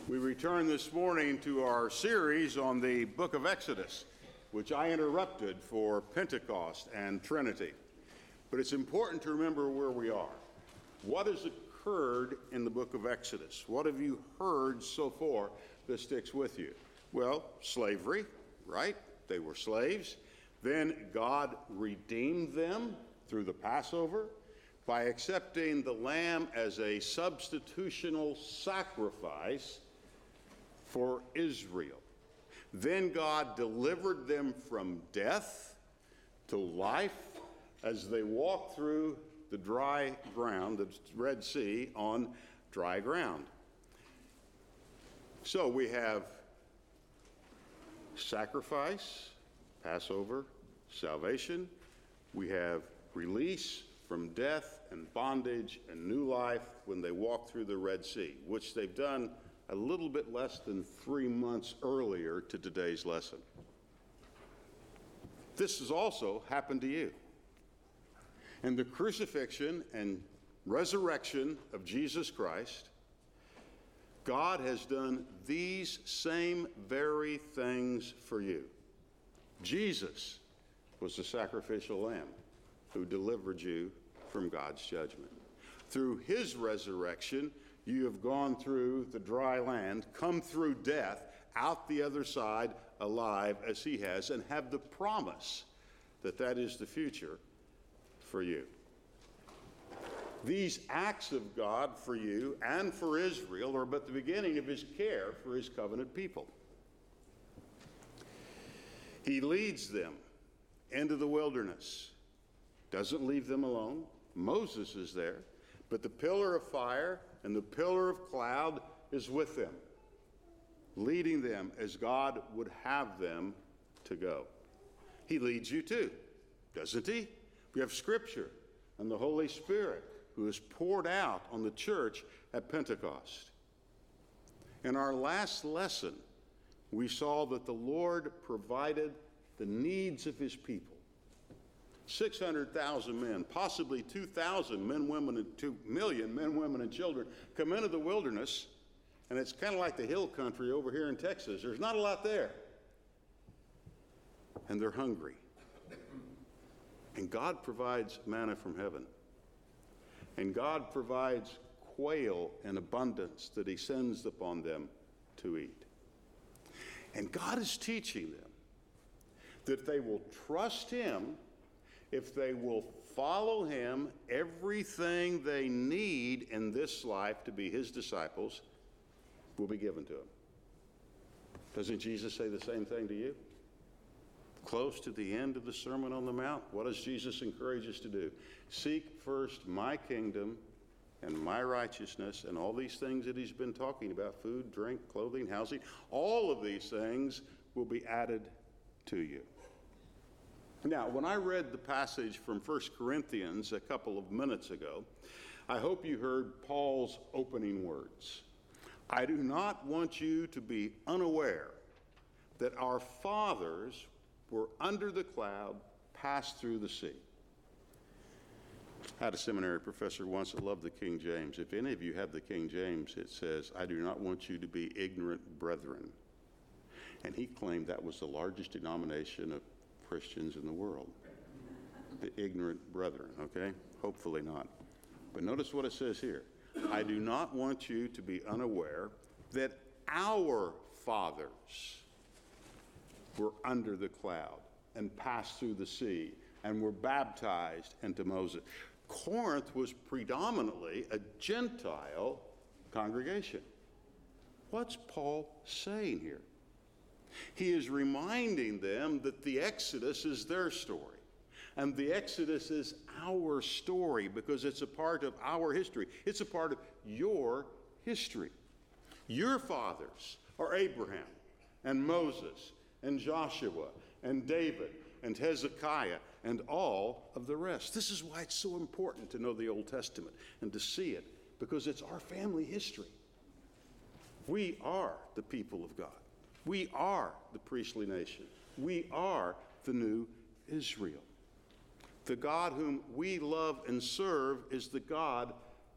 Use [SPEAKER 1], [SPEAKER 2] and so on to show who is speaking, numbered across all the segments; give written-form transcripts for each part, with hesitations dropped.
[SPEAKER 1] We return this morning to our series on the book of Exodus, which I interrupted for Pentecost and Trinity. But it's important to remember where we are. What has occurred in the book of Exodus? What have you heard so far that sticks with you? Well, slavery, right? They were slaves. Then God redeemed them through the Passover by accepting the lamb as a substitutional sacrifice for Israel. Then God delivered them from death to life as they walked through the dry ground, the Red Sea, on dry ground. So we have sacrifice, Passover, salvation. We have release from death and bondage and new life when they walk through the Red Sea, which they've done a little bit less than 3 months earlier to today's lesson. This has also happened to you. In the crucifixion and resurrection of Jesus Christ, God has done these same very things for you. Jesus was the sacrificial lamb who delivered you from God's judgment. Through his resurrection, you have gone through the dry land, come through death, out the other side alive as he has, and have the promise that that is the future for you. These acts of God for you and for Israel are but the beginning of his care for his covenant people. He leads them into the wilderness, doesn't leave them alone. Moses is there, but the pillar of fire and the pillar of cloud is with them, leading them as God would have them to go. He leads you too, doesn't he? We have Scripture and the Holy Spirit who is poured out on the church at Pentecost. In our last lesson, we saw that the Lord provided the needs of his people. 600,000 men, possibly 2,000 men, women, and 2 million men, women, and children come into the wilderness, and it's kind of like the hill country over here in Texas. There's not a lot there. And they're hungry. And God provides manna from heaven. And God provides quail in abundance that he sends upon them to eat. And God is teaching them that they will trust him. If they will follow him, everything they need in this life to be his disciples will be given to them. Doesn't Jesus say the same thing to you? Close to the end of the Sermon on the Mount, what does Jesus encourage us to do? Seek first my kingdom and my righteousness, and all these things that he's been talking about, food, drink, clothing, housing, all of these things will be added to you. Now, when I read the passage from 1 Corinthians a couple of minutes ago, I hope you heard Paul's opening words. I do not want you to be unaware that our fathers were under the cloud, passed through the sea. I had a seminary professor once that loved the King James. If any of you have the King James, it says, I do not want you to be ignorant brethren. And he claimed that was the largest denomination of Christians in the world, the ignorant brethren, okay? Hopefully not. But notice what it says here. I do not want you to be unaware that our fathers were under the cloud and passed through the sea and were baptized into Moses. Corinth was predominantly a Gentile congregation. What's Paul saying here? He is reminding them that the Exodus is their story. And the Exodus is our story because it's a part of our history. It's a part of your history. Your fathers are Abraham and Moses and Joshua and David and Hezekiah and all of the rest. This is why it's so important to know the Old Testament and to see it, because it's our family history. We are the people of God. We are the priestly nation. We are the new Israel. The God whom we love and serve is the God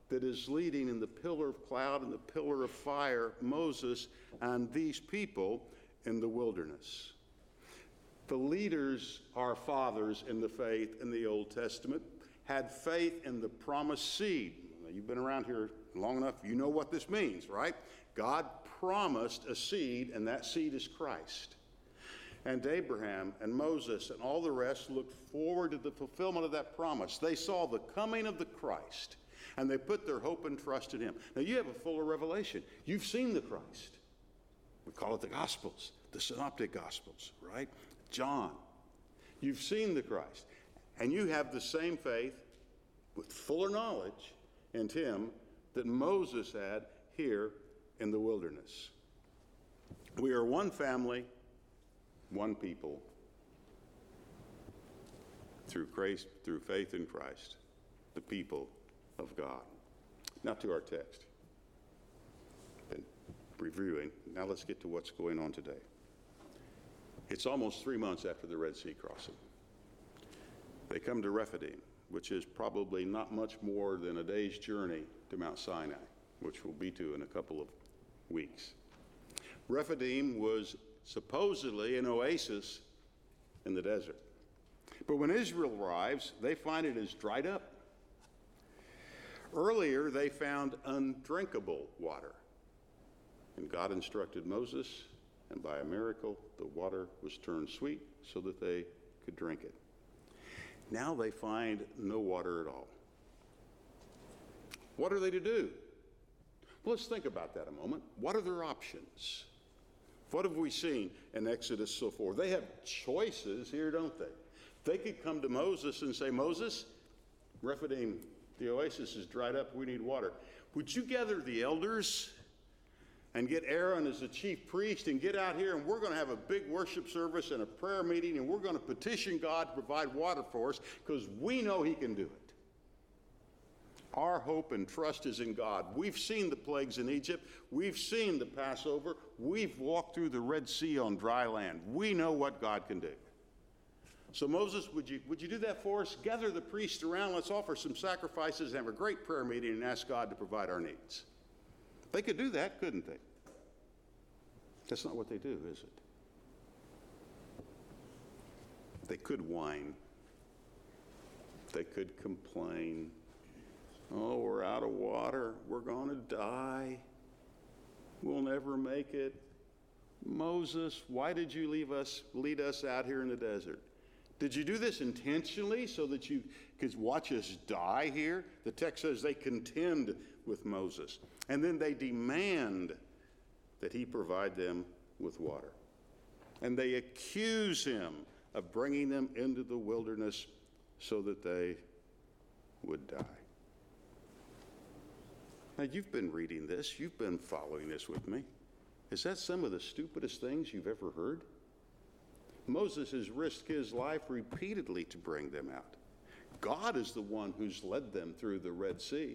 [SPEAKER 1] that is leading in the pillar of cloud and the pillar of fire Moses and these people in the wilderness. The leaders, our fathers in the faith in the Old Testament, had faith in the promised seed. You've been around here long enough, you know what this means, right? God promised a seed, and that seed is Christ. And Abraham and Moses and all the rest looked forward to the fulfillment of that promise. They saw the coming of the Christ, and they put their hope and trust in him. Now, you have a fuller revelation. You've seen the Christ. We call it the Gospels, the Synoptic Gospels, right? John. You've seen the Christ. And you have the same faith with fuller knowledge in him that Moses had here in the wilderness. We are one family, one people, through faith in Christ, the people of God. Now to our text. Been reviewing. Now let's get to what's going on today. It's almost 3 months after the Red Sea crossing. They come to Rephidim, which is probably not much more than a day's journey to Mount Sinai, which we'll be to in a couple of weeks. Rephidim was supposedly an oasis in the desert. But when Israel arrives, they find it is dried up. Earlier, they found undrinkable water. And God instructed Moses, and by a miracle, the water was turned sweet so that they could drink it. Now they find no water at all. What are they to do? Well, let's think about that a moment. What are their options? What have we seen in Exodus so far? They have choices here, don't they? They could come to Moses and say, Moses, Rephidim, the oasis is dried up. We need water. Would you gather the elders and get Aaron as the chief priest and get out here, and we're going to have a big worship service and a prayer meeting, and we're going to petition God to provide water for us because we know he can do it. Our hope and trust is in God. We've seen the plagues in Egypt. We've seen the Passover. We've walked through the Red Sea on dry land. We know what God can do. So Moses, would you do that for us? Gather the priests around. Let's offer some sacrifices and have a great prayer meeting and ask God to provide our needs. They could do that, couldn't they? That's not what they do, is it? They could whine. They could complain. Oh, we're out of water. We're going to die. We'll never make it. Moses, why did you lead us out here in the desert? Did you do this intentionally so that you could watch us die here? The text says they contend with Moses. And then they demand that he provide them with water. And they accuse him of bringing them into the wilderness so that they would die. Now, you've been reading this. You've been following this with me. Is that some of the stupidest things you've ever heard? Moses has risked his life repeatedly to bring them out. God is the one who's led them through the Red Sea.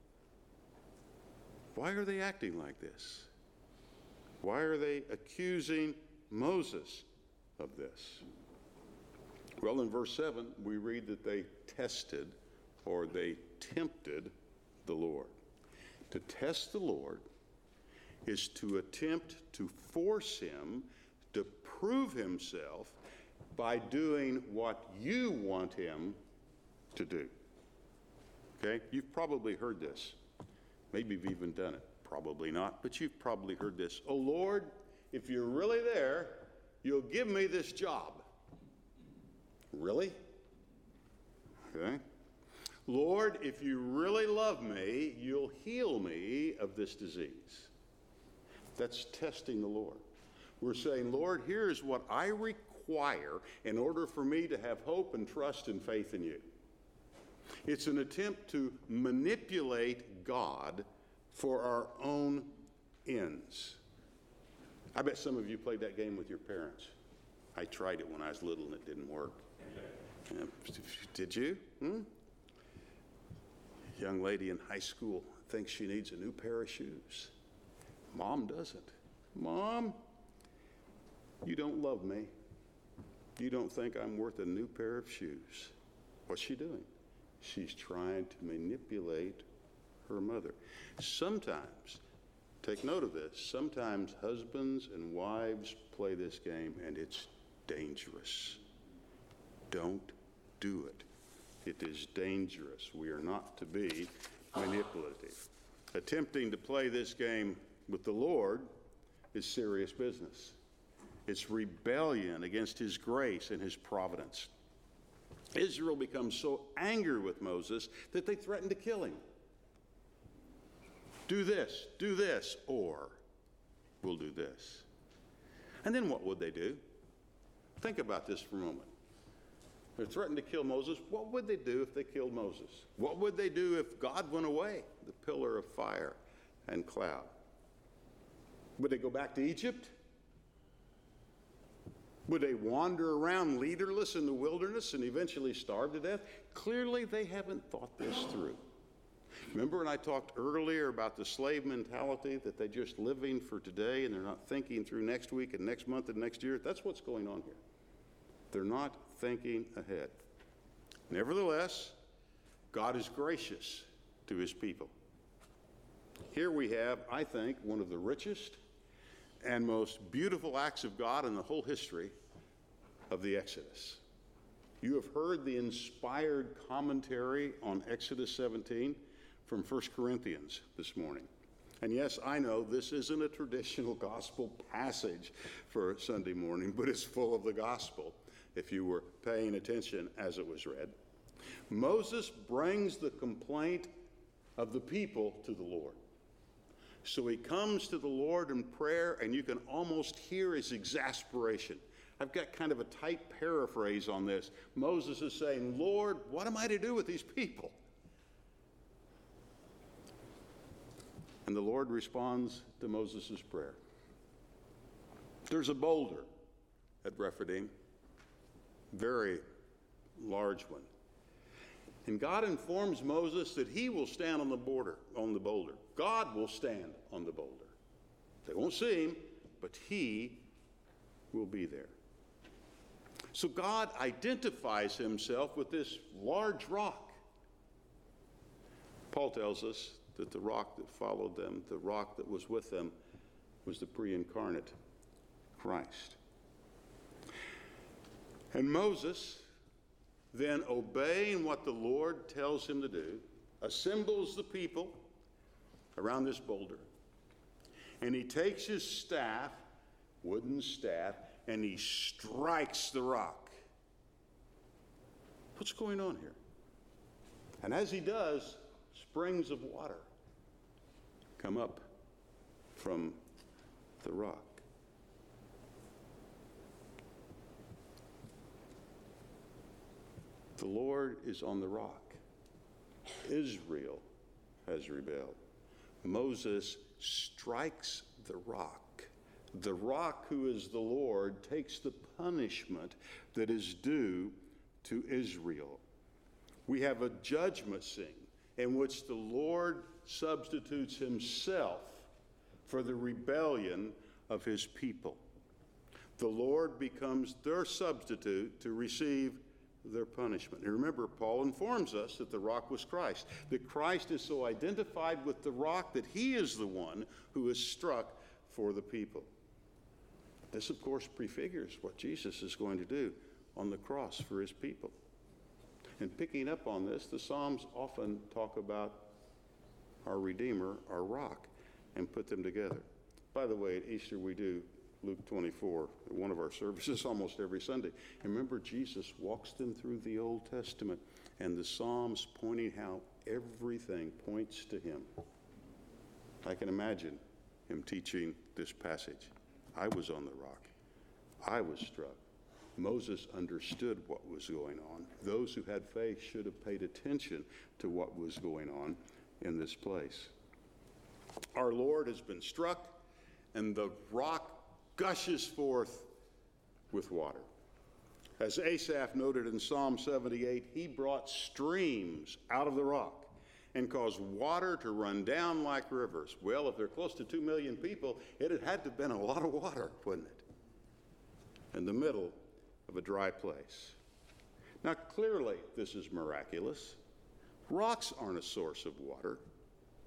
[SPEAKER 1] Why are they acting like this? Why are they accusing Moses of this? Well, in verse 7, we read that they tested or they tempted the Lord. To test the Lord is to attempt to force him to prove himself by doing what you want him to do. Okay? You've probably heard this. Maybe you've even done it. Probably not, but you've probably heard this. Oh, Lord, if you're really there, you'll give me this job. Really? Okay. Lord, if you really love me, you'll heal me of this disease. That's testing the Lord. We're saying, Lord, here's what I require in order for me to have hope and trust and faith in you. It's an attempt to manipulate God for our own ends. I bet some of you played that game with your parents. I tried it when I was little and it didn't work. Did you? Young lady in high school thinks she needs a new pair of shoes. Mom doesn't. Mom, you don't love me. You don't think I'm worth a new pair of shoes. What's she doing? She's trying to manipulate her mother. Sometimes, take note of this, sometimes husbands and wives play this game, and it's dangerous. Don't do it. It is dangerous. We are not to be manipulative. Attempting to play this game with the Lord is serious business. It's rebellion against his grace and his providence. Israel becomes so angry with Moses that they threaten to kill him. Do this, or we'll do this. And then what would they do? Think about this for a moment. They're threatened to kill Moses. What would they do if they killed Moses? What would they do if God went away, the pillar of fire and cloud? Would they go back to Egypt? Would they wander around leaderless in the wilderness and eventually starve to death? Clearly, they haven't thought this through. Remember when I talked earlier about the slave mentality, that they're just living for today and they're not thinking through next week and next month and next year? That's what's going on here. They're not thinking ahead. Nevertheless, God is gracious to his people. Here we have, I think, one of the richest and most beautiful acts of God in the whole history of the Exodus. You have heard the inspired commentary on Exodus 17 from 1 Corinthians this morning. And yes, I know this isn't a traditional gospel passage for Sunday morning, but it's full of the gospel if you were paying attention as it was read. Moses brings the complaint of the people to the Lord. So he comes to the Lord in prayer, and you can almost hear his exasperation. I've got kind of a tight paraphrase on this. Moses is saying, Lord, what am I to do with these people? And the Lord responds to Moses' prayer. There's a boulder at Rephidim, very large one. And God informs Moses that he will stand on the boulder. God will stand on the boulder. They won't see him, but he will be there. So God identifies himself with this large rock. Paul tells us that the rock that followed them, the rock that was with them, was the pre-incarnate Christ. And Moses, then obeying what the Lord tells him to do, assembles the people around this boulder. And he takes his staff, wooden staff, and he strikes the rock. What's going on here? And as he does, springs of water come up from the rock. The Lord is on the rock. Israel has rebelled. Moses strikes the rock. The rock, who is the Lord, takes the punishment that is due to Israel. We have a judgment scene in which the Lord substitutes himself for the rebellion of his people. The Lord becomes their substitute to receive their punishment. And remember, Paul informs us that the rock was Christ, that Christ is so identified with the rock that he is the one who is struck for the people. This, of course, prefigures what Jesus is going to do on the cross for his people. And picking up on this, the Psalms often talk about our Redeemer, our rock, and put them together. By the way, at Easter we do Luke 24, one of our services almost every Sunday. And remember, Jesus walks them through the Old Testament and the Psalms, pointing how everything points to him. I can imagine him teaching this passage. I was on the rock. I was struck. Moses understood what was going on. Those who had faith should have paid attention to what was going on in this place. Our Lord has been struck, and the rock gushes forth with water. As Asaph noted in Psalm 78, he brought streams out of the rock and caused water to run down like rivers. Well, if there are close to 2 million people, it had to have been a lot of water, wouldn't it? In the middle of a dry place. Now, clearly, this is miraculous. Rocks aren't a source of water.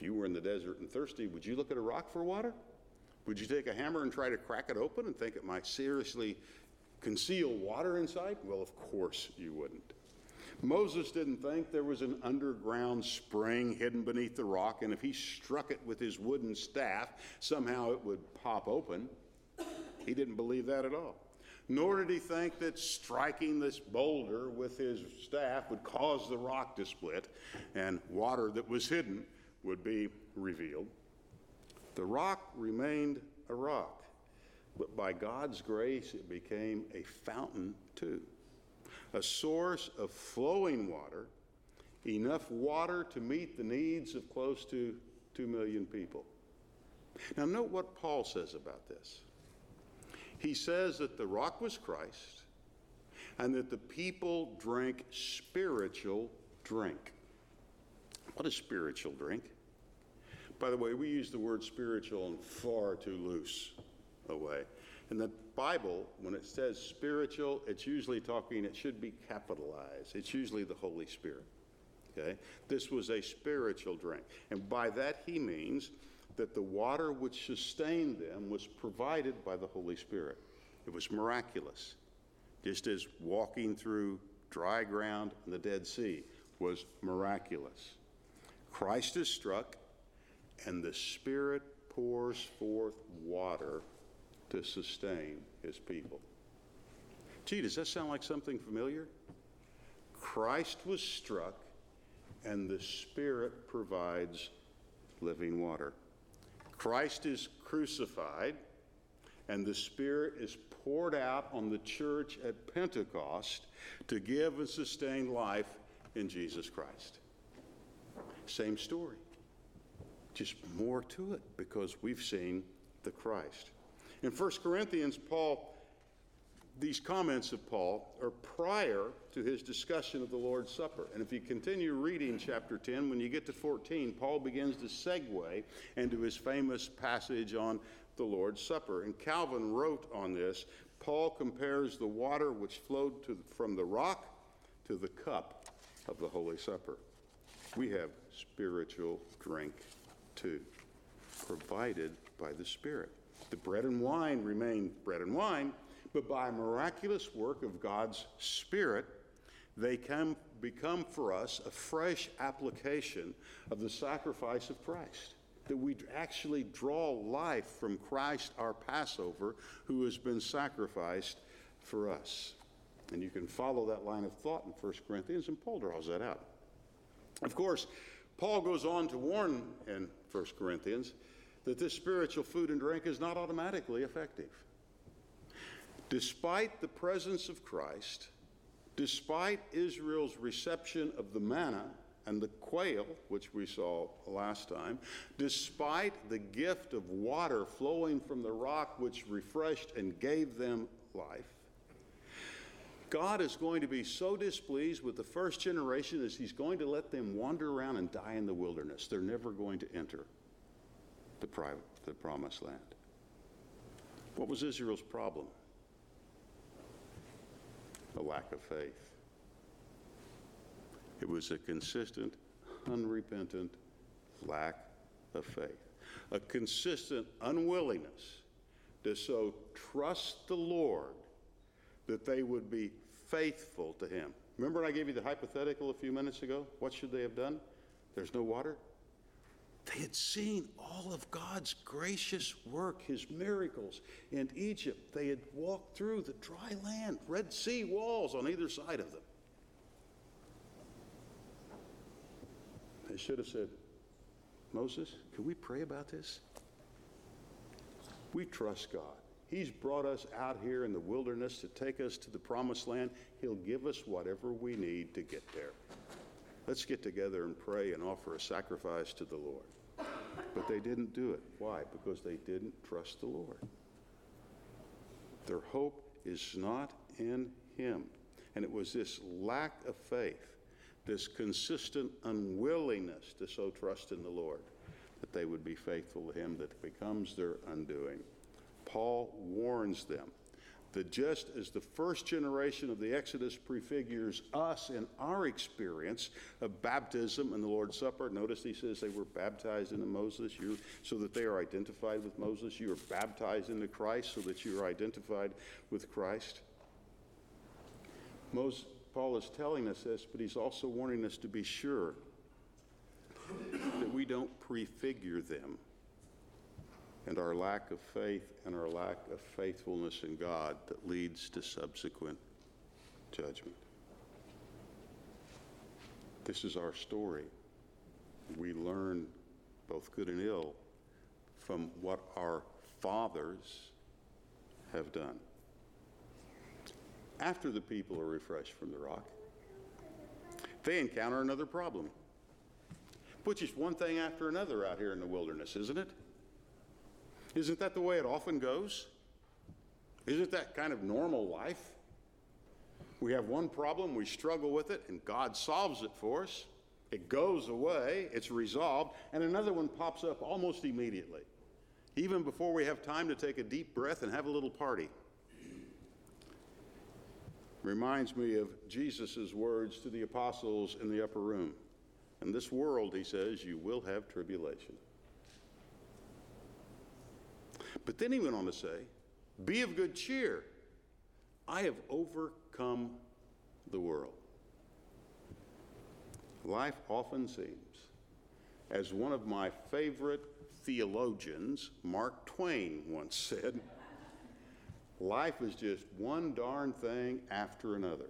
[SPEAKER 1] If you were in the desert and thirsty, would you look at a rock for water? Would you take a hammer and try to crack it open and think it might seriously conceal water inside? Well, of course you wouldn't. Moses didn't think there was an underground spring hidden beneath the rock, and if he struck it with his wooden staff, somehow it would pop open. He didn't believe that at all. Nor did he think that striking this boulder with his staff would cause the rock to split and water that was hidden would be revealed. The rock remained a rock, but by God's grace it became a fountain too, a source of flowing water, enough water to meet the needs of close to 2 million people. Now note what Paul says about this. He says that the rock was Christ and that the people drank spiritual drink. What is spiritual drink? By the way, we use the word spiritual in far too loose a way. In the Bible, when it says spiritual, it's usually it should be capitalized. It's usually the Holy Spirit. Okay? This was a spiritual drink. And by that he means that the water which sustained them was provided by the Holy Spirit. It was miraculous. Just as walking through dry ground in the Dead Sea was miraculous. Christ is struck, and the Spirit pours forth water to sustain his people. Gee, does that sound like something familiar? Christ was struck, and the Spirit provides living water. Christ is crucified, and the Spirit is poured out on the church at Pentecost to give and sustain life in Jesus Christ. Same story. Just more to it because we've seen the Christ. In 1 Corinthians, these comments of Paul are prior to his discussion of the Lord's Supper. And if you continue reading chapter 10, when you get to 14, Paul begins to segue into his famous passage on the Lord's Supper. And Calvin wrote on this, Paul compares the water which flowed from the rock to the cup of the Holy Supper. We have spiritual drink too, provided by the Spirit. The bread and wine remain bread and wine, but by a miraculous work of God's Spirit, they can become for us a fresh application of the sacrifice of Christ. That we actually draw life from Christ, our Passover, who has been sacrificed for us. And you can follow that line of thought in 1 Corinthians, and Paul draws that out. Of course, Paul goes on to warn in 1 Corinthians that this spiritual food and drink is not automatically effective. Despite the presence of Christ, despite Israel's reception of the manna and the quail, which we saw last time, despite the gift of water flowing from the rock which refreshed and gave them life, God is going to be so displeased with the first generation as he's going to let them wander around and die in the wilderness. They're never going to enter the promised land. What was Israel's problem? A lack of faith. It was a consistent, unrepentant lack of faith. A consistent unwillingness to so trust the Lord that they would be faithful to him. Remember I gave you the hypothetical a few minutes ago? What should they have done? There's no water. They had seen all of God's gracious work, his miracles in Egypt. They had walked through the dry land, Red Sea walls on either side of them. They should have said, Moses, can we pray about this? We trust God. He's brought us out here in the wilderness to take us to the promised land. He'll give us whatever we need to get there. Let's get together and pray and offer a sacrifice to the Lord. But they didn't do it. Why? Because they didn't trust the Lord. Their hope is not in him. And it was this lack of faith, this consistent unwillingness to so trust in the Lord, that they would be faithful to him, that becomes their undoing. Paul warns them that just as the first generation of the Exodus prefigures us in our experience of baptism and the Lord's Supper, notice he says they were baptized into Moses so that they are identified with Moses. You are baptized into Christ so that you are identified with Christ. Paul is telling us this, but he's also warning us to be sure that we don't prefigure them and our lack of faith and our lack of faithfulness in God that leads to subsequent judgment. This is our story. We learn both good and ill from what our fathers have done. After the people are refreshed from the rock, they encounter another problem, which is one thing after another out here in the wilderness, isn't it? Isn't that the way it often goes? Isn't that kind of normal life? We have one problem, we struggle with it, and God solves it for us. It goes away, it's resolved, and another one pops up almost immediately, even before we have time to take a deep breath and have a little party. Reminds me of Jesus' words to the apostles in the upper room. In this world, he says, you will have tribulation. But then he went on to say, be of good cheer. I have overcome the world. Life often seems, as one of my favorite theologians, Mark Twain, once said, life is just one darn thing after another.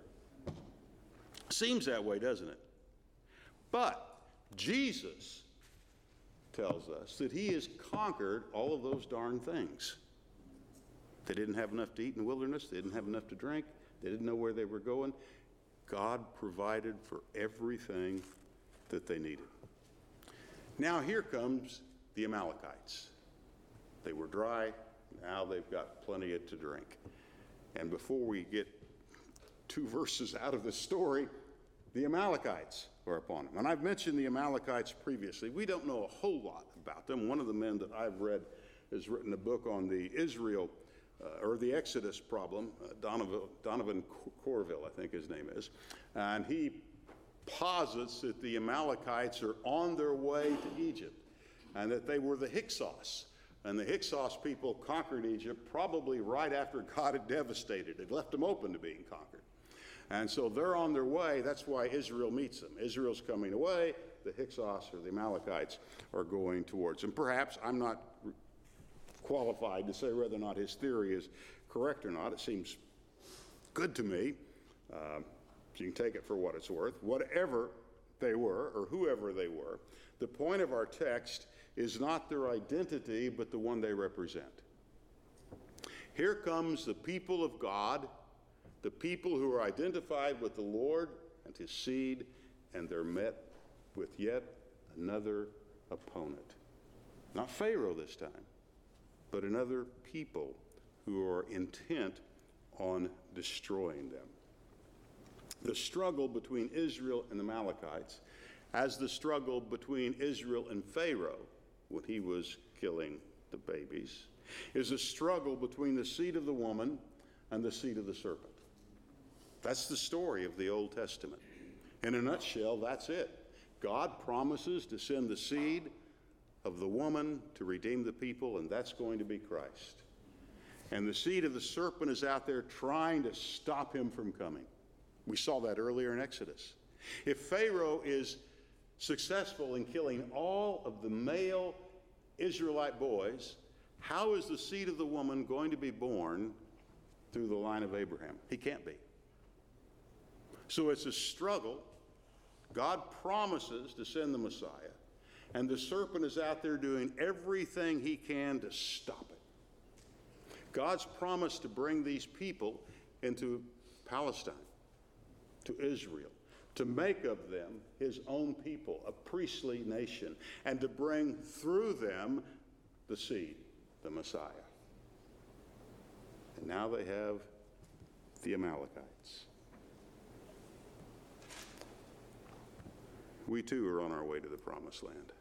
[SPEAKER 1] Seems that way, doesn't it? But Jesus tells us that he has conquered all of those darn things. They didn't have enough to eat in the wilderness. They didn't have enough to drink. They didn't know where they were going. God provided for everything that they needed. Now here comes the Amalekites. They were dry. Now they've got plenty to drink. And before we get 2 verses out of the story, the Amalekites are upon them. And I've mentioned the Amalekites previously. We don't know a whole lot about them. One of the men that I've read has written a book on the the Exodus problem, Donovan Corville, I think his name is. And he posits that the Amalekites are on their way to Egypt and that they were the Hyksos. And the Hyksos people conquered Egypt probably right after God had devastated it, left them open to being conquered. And so they're on their way. That's why Israel meets them. Israel's coming away. The Hyksos, or the Amalekites, are going towards them. Perhaps I'm not qualified to say whether or not his theory is correct or not. It seems good to me. You can take it for what it's worth. Whatever they were, or whoever they were, the point of our text is not their identity, but the one they represent. Here comes the people of God, the people who are identified with the Lord and his seed, and they're met with yet another opponent. Not Pharaoh this time, but another people who are intent on destroying them. The struggle between Israel and the Amalekites, as the struggle between Israel and Pharaoh when he was killing the babies, is a struggle between the seed of the woman and the seed of the serpent. That's the story of the Old Testament. In a nutshell, that's it. God promises to send the seed of the woman to redeem the people, and that's going to be Christ. And the seed of the serpent is out there trying to stop him from coming. We saw that earlier in Exodus. If Pharaoh is successful in killing all of the male Israelite boys, how is the seed of the woman going to be born through the line of Abraham? He can't be. So it's a struggle. God promises to send the Messiah, and the serpent is out there doing everything he can to stop it. God's promise to bring these people into Palestine, to Israel, to make of them his own people, a priestly nation, and to bring through them the seed, the Messiah. And now they have the Amalekites. We too are on our way to the promised land,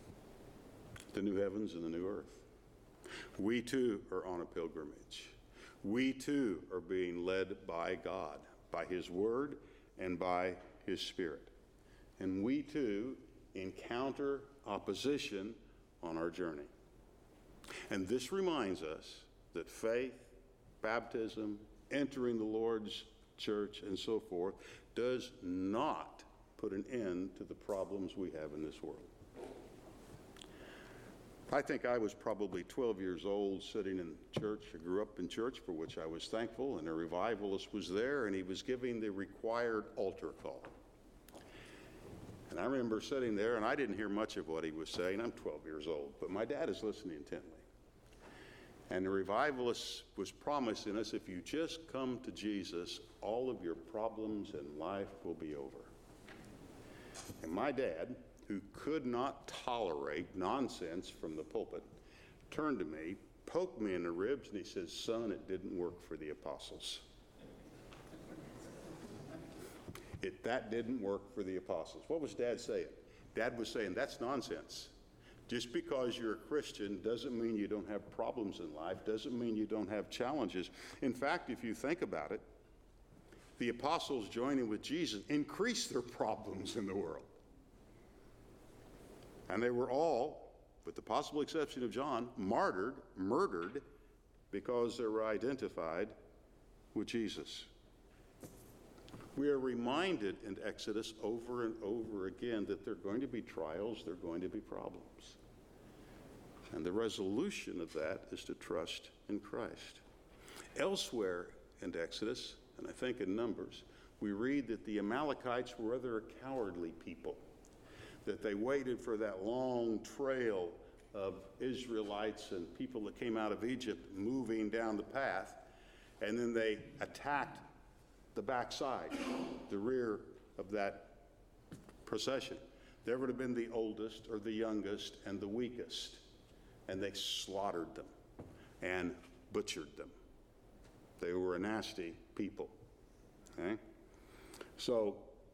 [SPEAKER 1] the new heavens and the new earth. We too are on a pilgrimage. We too are being led by God, by his word and by his spirit. And we too encounter opposition on our journey. And this reminds us that faith, baptism, entering the Lord's church, and so forth, does not put an end to the problems we have in this world. I think I was probably 12 years old sitting in church. I grew up in church, for which I was thankful, and a revivalist was there, and he was giving the required altar call. And I remember sitting there, and I didn't hear much of what he was saying. I'm 12 years old, but my dad is listening intently. And the revivalist was promising us, if you just come to Jesus, all of your problems in life will be over. And my dad, who could not tolerate nonsense from the pulpit, turned to me, poked me in the ribs, and he says, "Son, it didn't work for the apostles." That didn't work for the apostles. What was Dad saying? Dad was saying, that's nonsense. Just because you're a Christian doesn't mean you don't have problems in life, doesn't mean you don't have challenges. In fact, if you think about it, the apostles joining with Jesus increased their problems in the world. And they were all, with the possible exception of John, murdered, because they were identified with Jesus. We are reminded in Exodus over and over again that there are going to be trials, there are going to be problems. And the resolution of that is to trust in Christ. Elsewhere in Exodus, and I think in Numbers, we read that the Amalekites were rather a cowardly people, that they waited for that long trail of Israelites and people that came out of Egypt moving down the path, and then they attacked the backside, the rear of that procession. There would have been the oldest or the youngest and the weakest, and they slaughtered them and butchered them. They were a nasty people. Okay? So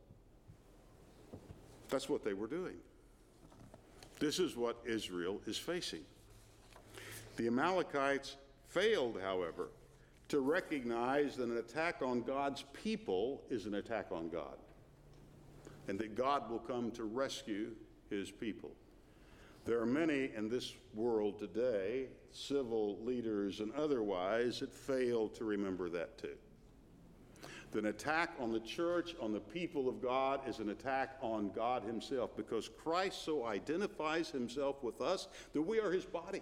[SPEAKER 1] that's what they were doing. This is what Israel is facing. The Amalekites failed, however, to recognize that an attack on God's people is an attack on God, and that God will come to rescue his people. There are many in this world today, civil leaders and otherwise, that fail to remember that too. That an attack on the church, on the people of God, is an attack on God himself, because Christ so identifies himself with us that we are his body.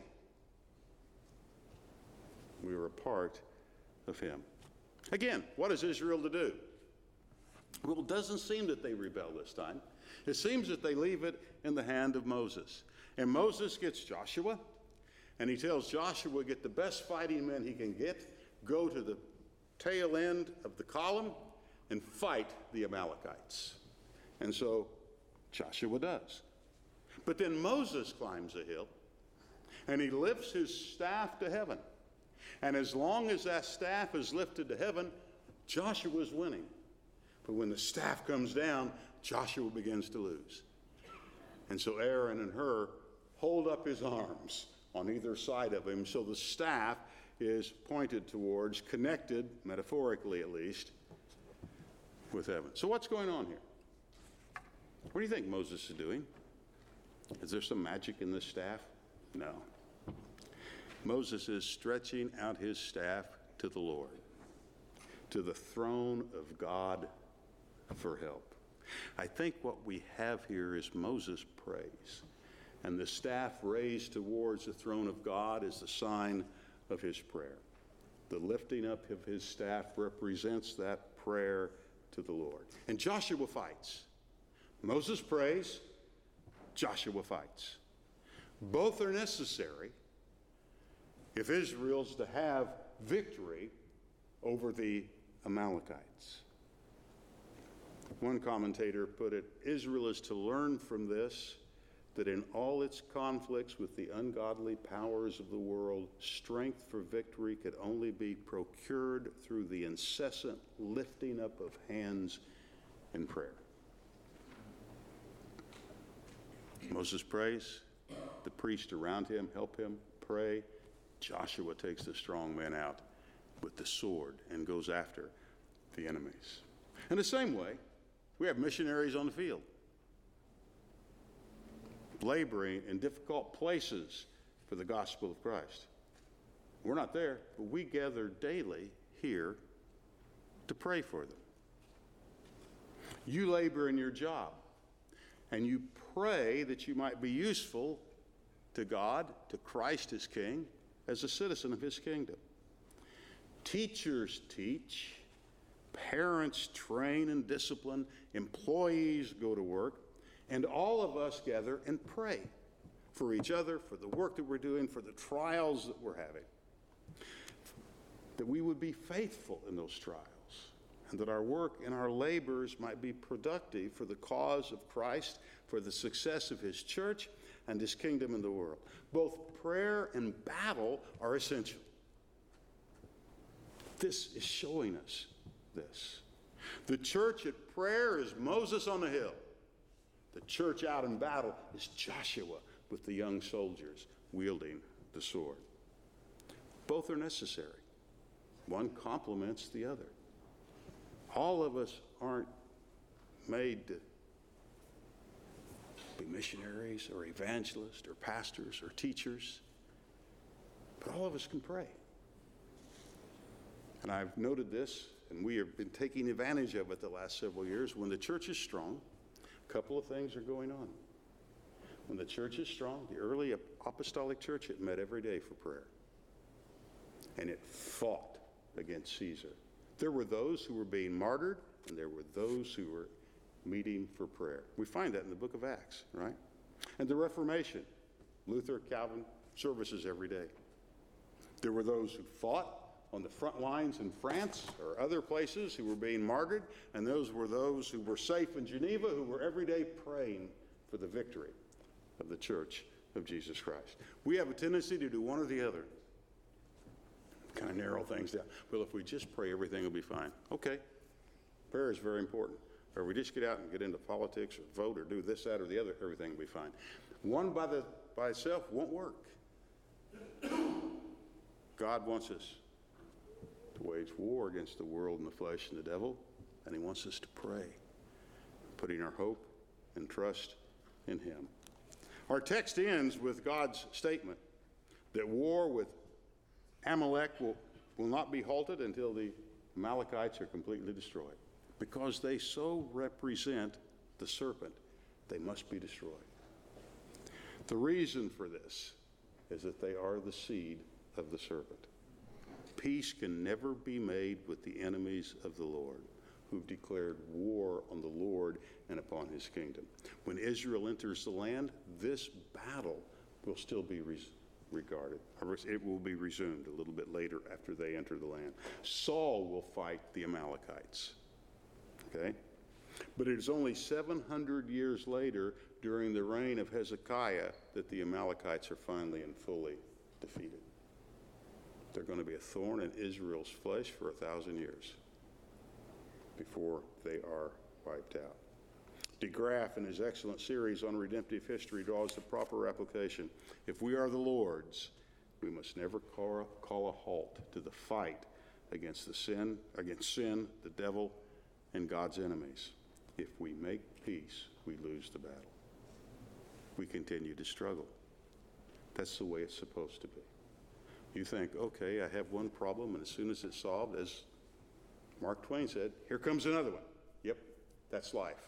[SPEAKER 1] We are a part of him. Again, what is Israel to do? Well, it doesn't seem that they rebel this time. It seems that they leave it in the hand of Moses. And Moses gets Joshua, and he tells Joshua, get the best fighting men he can get, go to the tail end of the column and fight the Amalekites. And so Joshua does. But then Moses climbs a hill, and he lifts his staff to heaven. And as long as that staff is lifted to heaven, Joshua's winning. But when the staff comes down, Joshua begins to lose. And so Aaron and Hur hold up his arms on either side of him, so the staff is pointed towards, connected, metaphorically at least, with heaven. So what's going on here? What do you think Moses is doing? Is there some magic in this staff? No. Moses is stretching out his staff to the Lord, to the throne of God for help. I think what we have here is Moses prays, and the staff raised towards the throne of God is the sign of his prayer. The lifting up of his staff represents that prayer to the Lord. And Joshua fights. Moses prays, Joshua fights. Both are necessary if Israel's to have victory over the Amalekites. One commentator put it, Israel is to learn from this that in all its conflicts with the ungodly powers of the world, strength for victory could only be procured through the incessant lifting up of hands in prayer. Moses prays, the priests around him help him pray. Joshua takes the strong men out with the sword and goes after the enemies. In the same way, we have missionaries on the field, laboring in difficult places for the gospel of Christ. We're not there, but we gather daily here to pray for them. You labor in your job, and you pray that you might be useful to God, to Christ as King, as a citizen of his kingdom. Teachers teach, parents train and discipline, employees go to work, and all of us gather and pray for each other, for the work that we're doing, for the trials that we're having. That we would be faithful in those trials, and that our work and our labors might be productive for the cause of Christ, for the success of his church and his kingdom in the world. Both prayer and battle are essential. This is showing us this. The church at prayer is Moses on the hill. The church out in battle is Joshua with the young soldiers wielding the sword. Both are necessary. One complements the other. All of us aren't made to be missionaries or evangelists or pastors or teachers, but all of us can pray. And I've noted this, and we have been taking advantage of it the last several years. When the church is strong, a couple of things are going on. When the church is strong, the early apostolic church, it met every day for prayer. And it fought against Caesar. There were those who were being martyred, and there were those who were meeting for prayer. We find that in the book of Acts, right? And the Reformation, Luther, Calvin, services every day. There were those who fought on the front lines in France or other places who were being martyred, and those who were safe in Geneva who were every day praying for the victory of the Church of Jesus Christ. We have a tendency to do one or the other. Kind of narrow things down. Well, if we just pray, everything will be fine. Okay, prayer is very important. Or we just get out and get into politics or vote or do this, that, or the other, everything will be fine. One by itself won't work. God wants us to wage war against the world and the flesh and the devil, and he wants us to pray, putting our hope and trust in him. Our text ends with God's statement that war with Amalek will not be halted until the Amalekites are completely destroyed. Because they so represent the serpent, they must be destroyed. The reason for this is that they are the seed of the serpent. Peace can never be made with the enemies of the Lord, who've declared war on the Lord and upon his kingdom. When Israel enters the land, this battle will still be regarded. It will be resumed a little bit later after they enter the land. Saul will fight the Amalekites. Okay? But it is only 700 years later, during the reign of Hezekiah, that the Amalekites are finally and fully defeated. They're going to be a thorn in Israel's flesh for 1,000 years before they are wiped out. De Graaf, in his excellent series on redemptive history, draws the proper application. If we are the Lord's, we must never call a halt to the fight against sin, the devil, and God's enemies. If we make peace, we lose the battle. We continue to struggle. That's the way it's supposed to be. You think, okay, I have one problem, and as soon as it's solved, as Mark Twain said, here comes another one. Yep, that's life.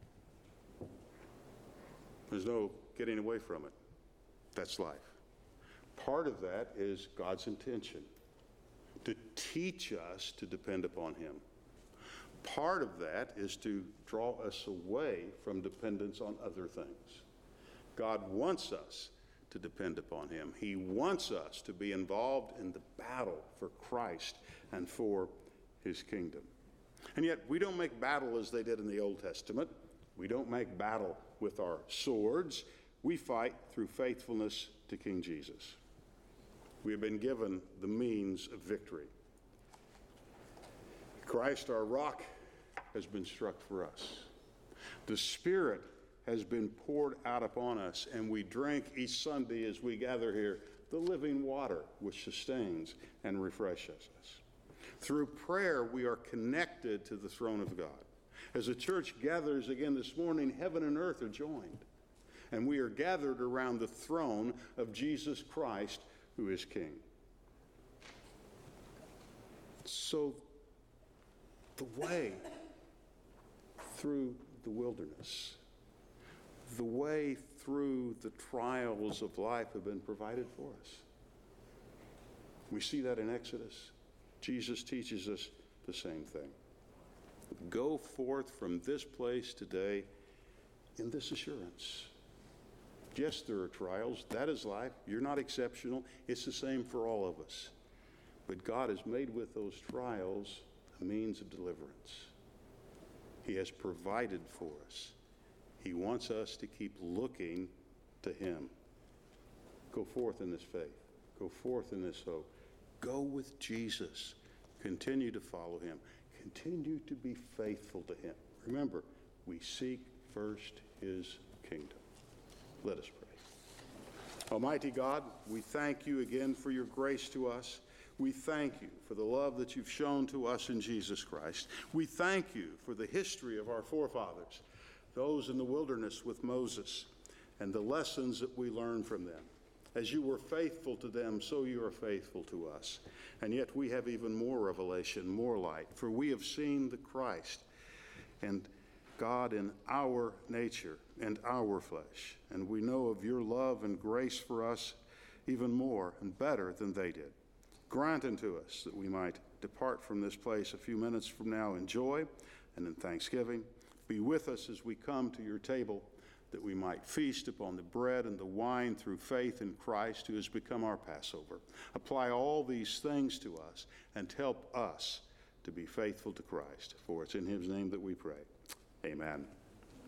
[SPEAKER 1] There's no getting away from it. That's life. Part of that is God's intention to teach us to depend upon him. Part of that is to draw us away from dependence on other things. God wants us to depend upon him. He wants us to be involved in the battle for Christ and for his kingdom. And yet we don't make battle as they did in the Old Testament. We don't make battle with our swords. We fight through faithfulness to King Jesus. We have been given the means of victory. Christ, our rock, has been struck for us. The Spirit has been poured out upon us, and we drink each Sunday as we gather here the living water which sustains and refreshes us. Through prayer, we are connected to the throne of God. As the church gathers again this morning, heaven and earth are joined. And we are gathered around the throne of Jesus Christ, who is King. So, the way through the wilderness, the way through the trials of life have been provided for us. We see that in Exodus. Jesus teaches us the same thing. Go forth from this place today in this assurance. Yes, there are trials. That is life. You're not exceptional. It's the same for all of us. But God has made with those trials a means of deliverance. He has provided for us. He wants us to keep looking to him. Go forth in this faith. Go forth in this hope. Go with Jesus. Continue to follow him. Continue to be faithful to him. Remember, we seek first his kingdom. Let us pray. Almighty God, we thank you again for your grace to us. We thank you for the love that you've shown to us in Jesus Christ. We thank you for the history of our forefathers, those in the wilderness with Moses, and the lessons that we learn from them. As you were faithful to them, so you are faithful to us. And yet we have even more revelation, more light, for we have seen the Christ and God in our nature and our flesh. And we know of your love and grace for us even more and better than they did. Grant unto us that we might depart from this place a few minutes from now in joy and in thanksgiving. Be with us as we come to your table, that we might feast upon the bread and the wine through faith in Christ, who has become our Passover. Apply all these things to us and help us to be faithful to Christ. For it's in his name that we pray. Amen.